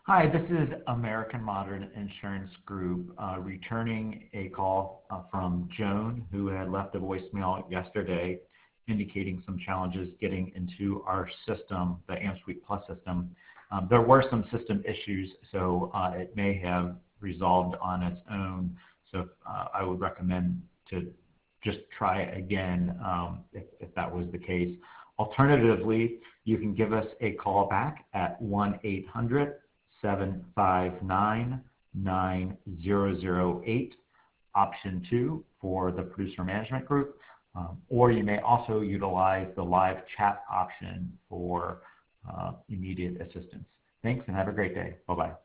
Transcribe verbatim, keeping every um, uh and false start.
Hi, this is American Modern Insurance Group uh, returning a call uh, from Joan, who had left a voicemail yesterday indicating some challenges getting into our system, the AmSuite Plus system. Um, there were some system issues, so uh, it may have resolved on its own. So uh, I would recommend to just try again um, if, if that was the case. Alternatively, you can give us a call back at one eight hundred, seven five nine, nine zero zero eight, option two for the producer management group, um, or you may also utilize the live chat option for uh, immediate assistance. Thanks and have a great day. Bye-bye.